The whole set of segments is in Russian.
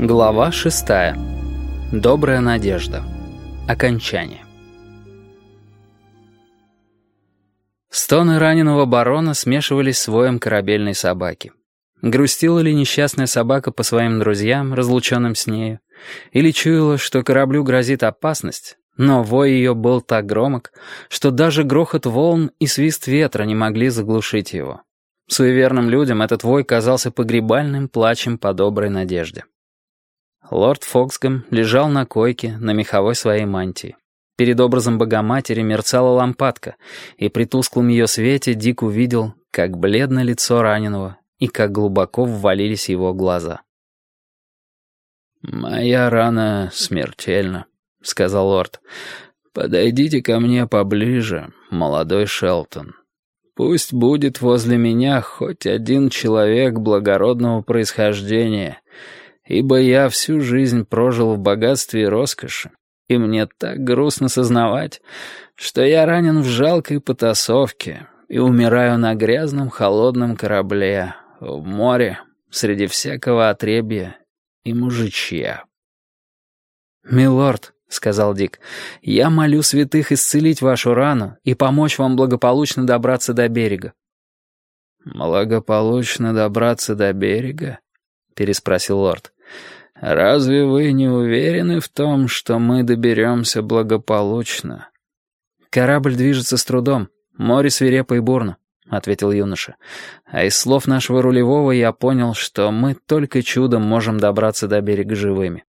Глава 6. Добрая надежда. Окончание. Стоны раненого барона смешивались с воем корабельной собаки. Грустила ли несчастная собака по своим друзьям, разлученным с нею, или чуяла, что кораблю грозит опасность, но вой ее был так громок, что даже грохот волн и свист ветра не могли заглушить его. Суеверным людям этот вой казался погребальным плачем по доброй надежде. Лорд Фоксгэм лежал на койке на меховой своей мантии. Перед образом Богоматери мерцала лампадка, и при тусклом ее свете Дик увидел, как бледно лицо раненого и как глубоко ввалились его глаза. «Моя рана смертельна», — сказал лорд. «Подойдите ко мне поближе, молодой Шелтон. Пусть будет возле меня хоть один человек благородного происхождения, ибо я всю жизнь прожил в богатстве и роскоши, и мне так грустно сознавать, что я ранен в жалкой потасовке и умираю на грязном холодном корабле, в море, среди всякого отребья и мужичья». «Милорд», — сказал Дик, — «я молю святых исцелить вашу рану и помочь вам благополучно добраться до берега». «Благополучно добраться до берега?» — переспросил лорд. «Разве вы не уверены в том, что мы доберемся благополучно?» «Корабль движется с трудом, море свирепо и бурно», — ответил юноша. «А из слов нашего рулевого я понял, что мы только чудом можем добраться до берега живыми».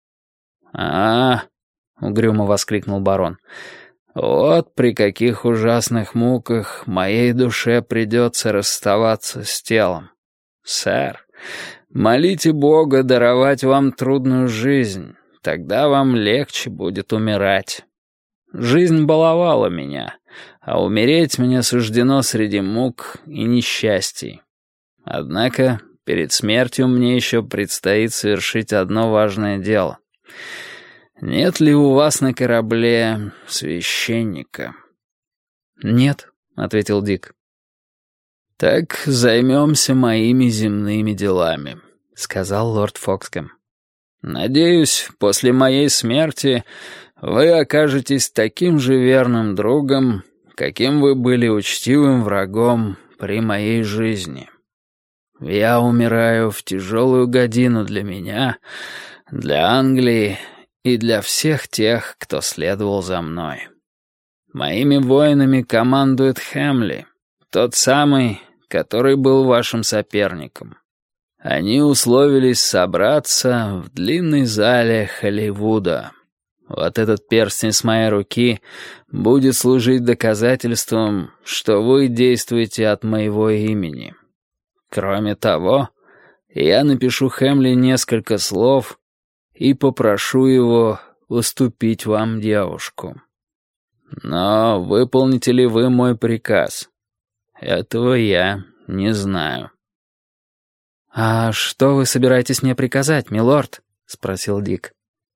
Угрюмо воскликнул барон. «Вот при каких ужасных муках моей душе придется расставаться с телом. Сэр, молите Бога даровать вам трудную жизнь, тогда вам легче будет умирать. Жизнь баловала меня, а умереть мне суждено среди мук и несчастий. Однако перед смертью мне еще предстоит совершить одно важное дело. Нет ли у вас на корабле священника?» «Нет», — ответил Дик. «Так займемся моими земными делами», — сказал лорд Фоксгэм. «Надеюсь, после моей смерти вы окажетесь таким же верным другом, каким вы были учтивым врагом при моей жизни. Я умираю в тяжелую годину для меня, для Англии и для всех тех, кто следовал за мной. Моими воинами командует Хэмли, тот самый, который был вашим соперником. Они условились собраться в длинной зале Холливуда. Вот этот перстень с моей руки будет служить доказательством, что вы действуете от моего имени. Кроме того, я напишу Хэмли несколько слов и попрошу его уступить вам девушку. Но выполните ли вы мой приказ? Этого я не знаю». «А что вы собираетесь мне приказать, милорд?» — спросил Дик.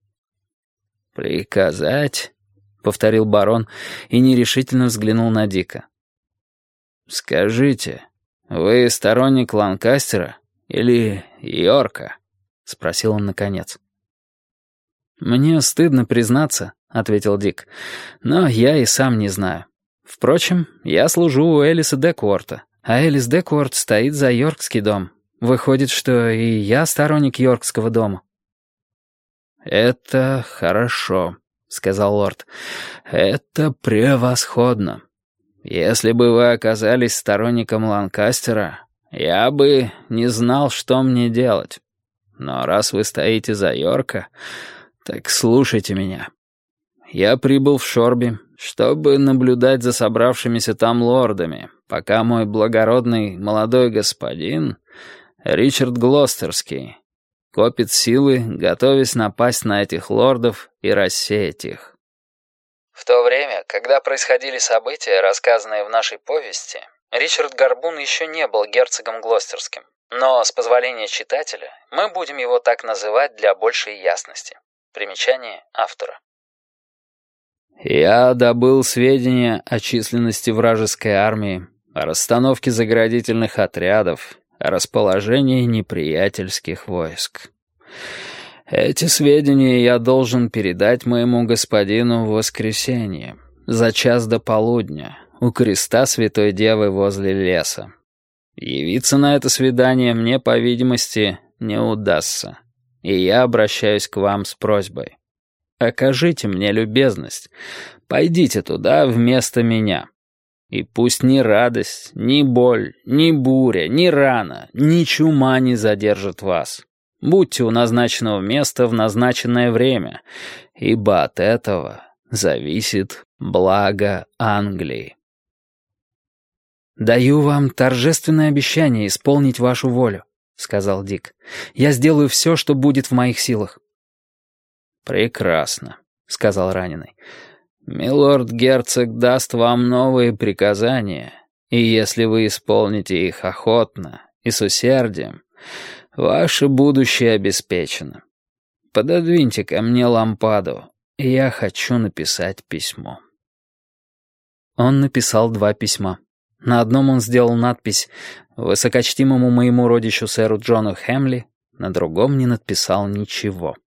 «Приказать?» — повторил барон и нерешительно взглянул на Дика. «Скажите, вы сторонник Ланкастера или Йорка?» — спросил он наконец. «Мне стыдно признаться», — ответил Дик, — «но я и сам не знаю. Впрочем, я служу у Элиса Декворта, а Элис Декворт стоит за Йоркский дом. Выходит, что и я сторонник Йоркского дома». «Это хорошо», — сказал лорд. «Это превосходно. Если бы вы оказались сторонником Ланкастера, я бы не знал, что мне делать. Но раз вы стоите за Йорка, так слушайте меня. Я прибыл в Шорби, чтобы наблюдать за собравшимися там лордами, пока мой благородный молодой господин, Ричард Глостерский, копит силы, готовясь напасть на этих лордов и рассеять их». В то время, когда происходили события, рассказанные в нашей повести, Ричард Горбун еще не был герцогом Глостерским, но, с позволения читателя, мы будем его так называть для большей ясности. Примечание автора. «Я добыл сведения о численности вражеской армии, о расстановке заградительных отрядов, о расположении неприятельских войск. Эти сведения я должен передать моему господину в воскресенье, за час до полудня, у креста Святой Девы возле леса. Явиться на это свидание мне, по видимости, не удастся, и я обращаюсь к вам с просьбой. Окажите мне любезность, пойдите туда вместо меня. И пусть ни радость, ни боль, ни буря, ни рана, ни чума не задержат вас. Будьте у назначенного места в назначенное время, ибо от этого зависит благо Англии. «Даю вам торжественное обещание исполнить вашу волю», — сказал Дик. «Я сделаю все, что будет в моих силах». «Прекрасно», — сказал раненый. «Милорд-герцог даст вам новые приказания, и если вы исполните их охотно и с усердием, ваше будущее обеспечено. Пододвиньте ко мне лампаду, и я хочу написать письмо». Он написал 2 письма. На одном он сделал надпись «Высокочтимому моему родичу сэру Джону Хэмли», на другом не надписал ничего.